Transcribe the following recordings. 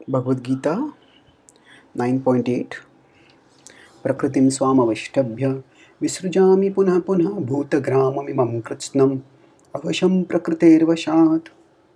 Bhagavad Gita 9.8 Prakritim swamavashthabhya Visrujami punah punah bhutagramamimam kritsnam avasham prakritervashat.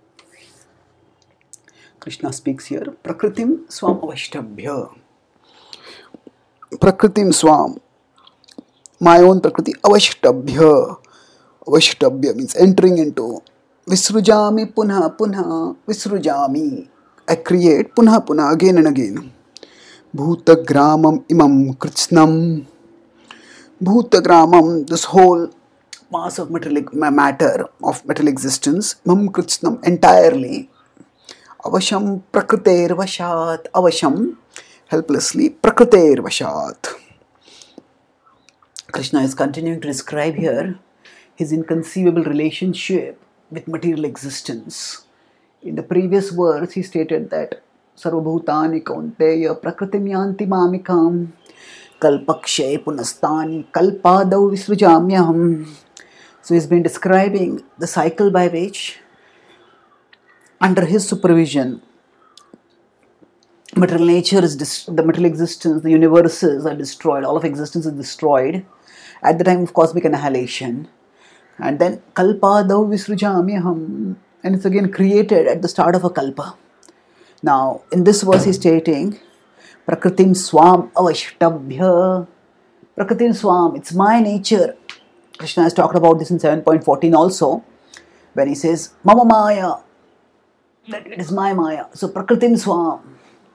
Krishna speaks here. Prakritim swamavashthabhya. Prakritim swam. My own prakriti. Avashtabhya. Avashtabhya means entering into. Visrujami punah punah. Visrujami. I create punah punah again and again. Bhutagramam imam kritsnam. Bhutagramam, this whole mass of material matter, of material existence, imam kritsnam, entirely. Avasham prakriter vashat. Avasham, helplessly, prakriter vashat. Krishna is continuing to describe here his inconceivable relationship with material existence. In the previous verse, he stated that Sarvabhutani Kaunteya Prakritim Yanti Mamikam Kalpakshay Punastani Kalpadau Visrujamyaham. So he's been describing the cycle by which, under his supervision, material nature is the material existence, the universes are destroyed, all of existence is destroyed at the time of cosmic annihilation. And then Kalpadau Visrujamyaham, and it's again created at the start of a kalpa. Now, in this verse he's stating, Prakritim swam avashtabhya. Prakritim swam, it's my nature. Krishna has talked about this in 7.14 also, when he says, Mama Maya, that it is my Maya. So, Prakritim swam.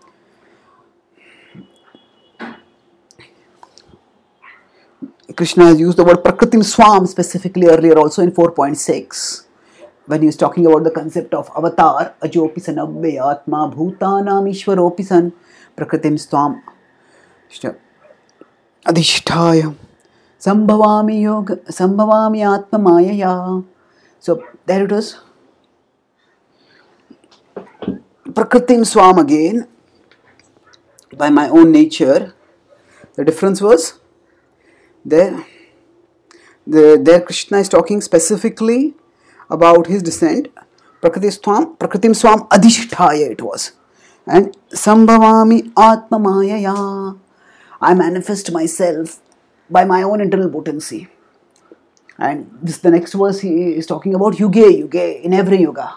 Krishna has used the word Prakritim swam specifically earlier also in 4.6. When he was talking about the concept of avatar, ajopi san abbe atma bhutanam ishwaropi san prakritim swam adhishtaya sambhavami atma mayaya. So there it was. Prakritim swam again, by my own nature. The difference was there Krishna is talking specifically about his descent. Prakritim swam adhishtaya it was. And sambhavami atma mayaya. I manifest myself by my own internal potency. And this the next verse he is talking about yuge, in every yuga.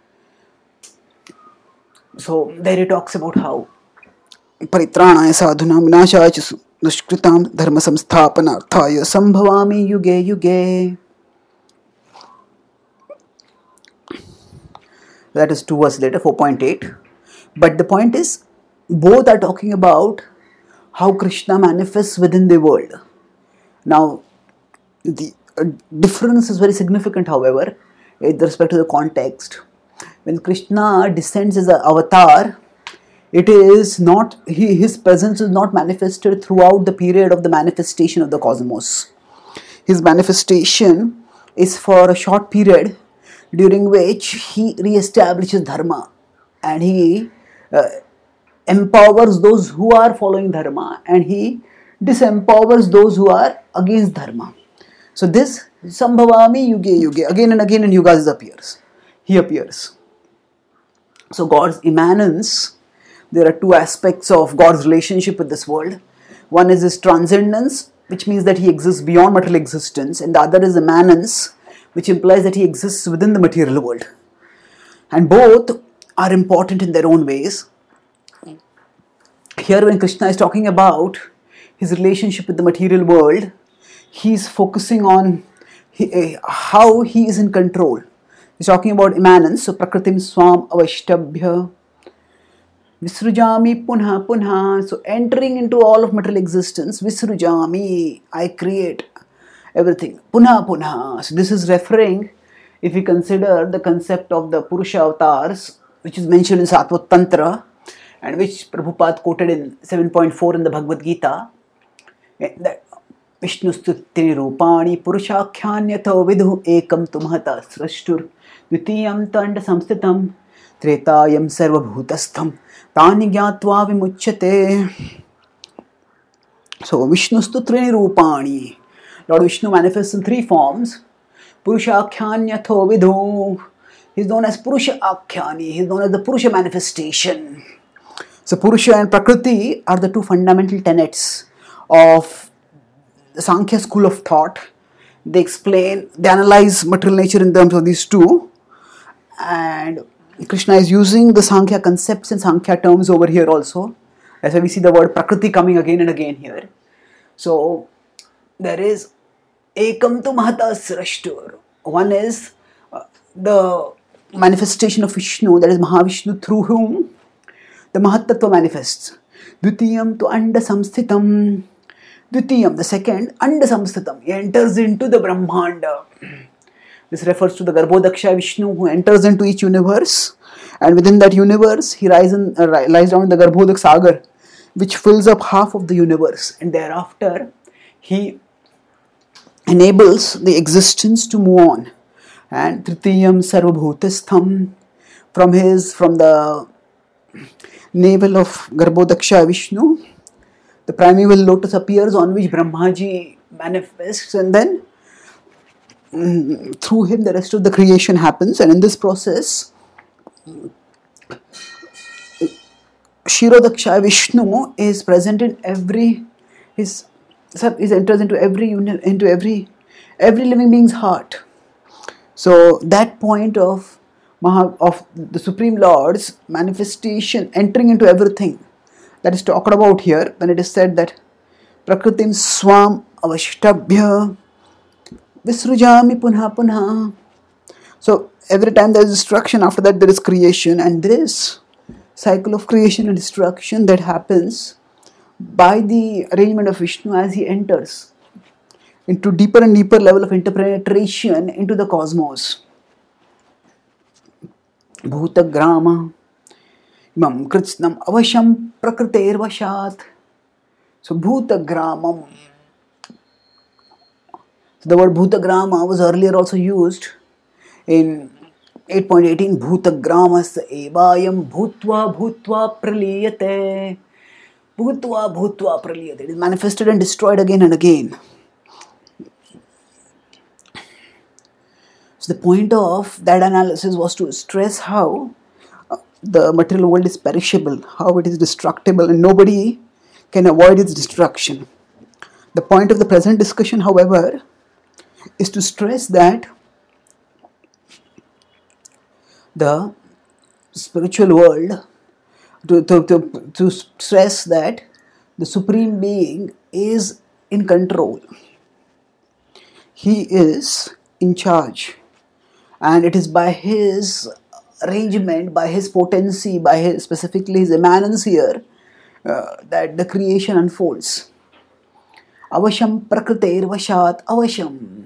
So there he talks about how paritranaya sadhuna vinashaya dushkritam dharma samsthapanarthaya sambhavami yuge. That is 2 verses later, 4.8. But the point is, both are talking about how Krishna manifests within the world. Now, the difference is very significant, however, with respect to the context. When Krishna descends as an avatar, it is not, his presence is not manifested throughout the period of the manifestation of the cosmos. His manifestation is for a short period, during which he re-establishes dharma and he empowers those who are following dharma and he disempowers those who are against dharma. So this sambhavami yuge, again and again in yugas he appears. So God's immanence, there are two aspects of God's relationship with this world. One is his transcendence, which means that he exists beyond material existence, and the other is immanence, which implies that he exists within the material world. And both are important in their own ways. Here when Krishna is talking about his relationship with the material world, he is focusing on how he is in control. He's talking about immanence, so Prakritim swam avashtabhya Visrujami punha punha. So entering into all of material existence, Visrujami, I create everything. Punha punha. So this is referring, if we consider the concept of the Purusha avatars, which is mentioned in Satvat Tantra, and which Prabhupada quoted in 7.4 in the Bhagavad Gita, that Vishnustuttini Rupani Purushakhyanyatho Vidhu Ekam Tumhata Srashtur Dvitiyam Tanda Samstitam Tretayam Sarvabhutastham Tani Gyatva Vimuchyate. So Vishnustu Trini Rupani, Lord Vishnu manifests in three forms. Purushakhyanyatho Vidhu, he is known as Purusha Akhyani, he is known as the Purusha manifestation. So Purusha and Prakriti are the two fundamental tenets of the Sankhya school of thought. They analyze material nature in terms of these two, and Krishna is using the Sankhya concepts and Sankhya terms over here also. That's why we see the word Prakriti coming again and again here. So there is Ekam tu Mahata Srashtur. One is the manifestation of Vishnu, that is Mahavishnu, through whom the Mahatattva manifests. Dvitiyam tu Anda Samsthitam. Dvitiyam, the second, Anda Samsthitam. He enters into the Brahmanda. This refers to the Garbhodaksha Vishnu who enters into each universe, and within that universe he lies down in the Garbhodak Sagar, which fills up half of the universe, and thereafter he enables the existence to move on. And Tritiyam Sarvabhutastham, from the navel of Garbhodaksha Vishnu, the primeval lotus appears on which Brahmaji manifests, and then through him the rest of the creation happens. And in this process, Kshirodaksha Vishnu is present in enters into every living being's heart. So that point of the Supreme Lord's manifestation entering into everything, that is talked about here when it is said that Prakritim Swam Avashtabhya Visrujami Punha Punha. So every time there is destruction, after that there is creation, and this cycle of creation and destruction that happens by the arrangement of Vishnu as he enters into deeper and deeper level of interpenetration into the cosmos. Bhutagrama Imam Kritsnam Avasham Prakriter Vashat. So Bhutagramam. So the word Bhutagrama was earlier also used in 8.18. Bhutagramas evayam bhutva bhutva praliyate. Bhutva bhutva praliyate. It is manifested and destroyed again and again. So the point of that analysis was to stress how the material world is perishable, how it is destructible, and nobody can avoid its destruction. The point of the present discussion, however, is to stress that the spiritual world, to stress that the Supreme Being is in control. He is in charge. And it is by his arrangement, by his potency, specifically his immanence here, that the creation unfolds. Avasham prakriter vashat avasham.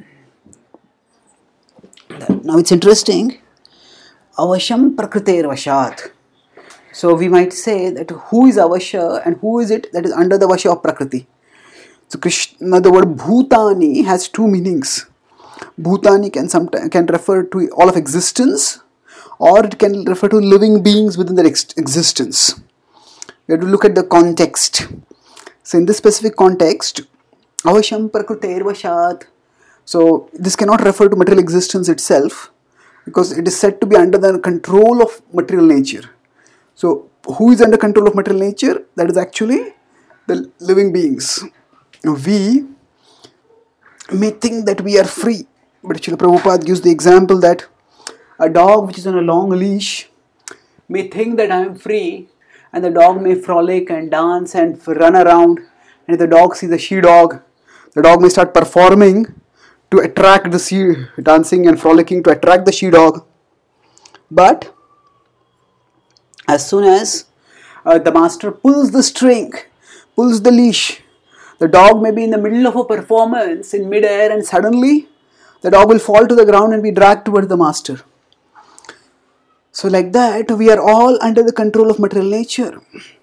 Now it's interesting. Avasham prakriter vashat. So we might say that who is Avasha and who is it that is under the Vasha of Prakriti? So Krishna, the word Bhutani has two meanings. Bhutani can refer to all of existence, or it can refer to living beings within their existence. We have to look at the context. So in this specific context, Avasham Prakriter Vashat. So this cannot refer to material existence itself, because it is said to be under the control of material nature. So who is under control of material nature? That is actually the living beings. We may think that we are free, but Srila Prabhupada gives the example that a dog which is on a long leash may think that I am free, and the dog may frolic and dance and run around, and if the dog sees a she-dog, the dog may start performing to attract the dancing and frolicking to attract the she-dog. But as soon as the master pulls the string, pulls the leash, the dog may be in the middle of a performance in mid-air, and suddenly the dog will fall to the ground and be dragged towards the master. So like that, we are all under the control of material nature.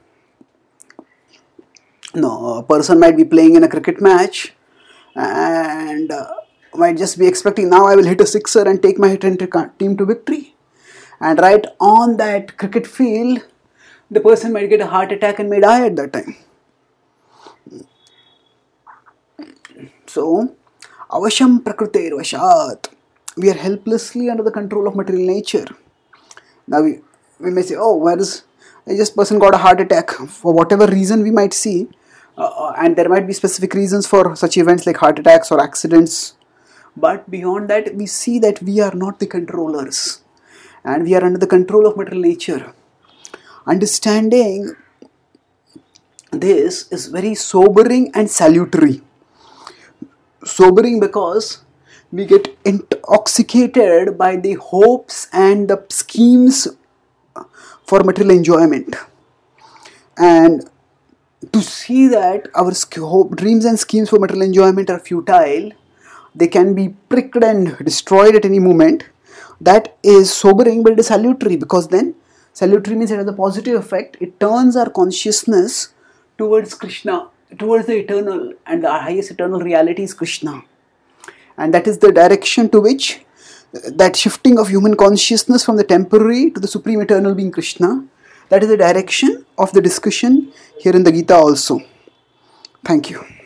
No, a person might be playing in a cricket match and might just be expecting, now I will hit a sixer and take my team to victory. And right on that cricket field, the person might get a heart attack and may die at that time. So, Avasham Prakriter Vashat. We are helplessly under the control of material nature. Now we may say, oh, where is Just person got a heart attack for whatever reason we might see, and there might be specific reasons for such events like heart attacks or accidents. But beyond that, we see that we are not the controllers, and we are under the control of material nature. Understanding this is very sobering and salutary. Sobering because we get intoxicated by the hopes and the schemes for material enjoyment, and to see that our dreams and schemes for material enjoyment are futile, they can be pricked and destroyed at any moment. That is sobering, but it is salutary, because then salutary means it has a positive effect. It turns our consciousness towards Krishna, towards the eternal, and the highest eternal reality is Krishna. And that is the direction to which that shifting of human consciousness from the temporary to the supreme eternal being Krishna, that is the direction of the discussion here in the Gita also. Thank you.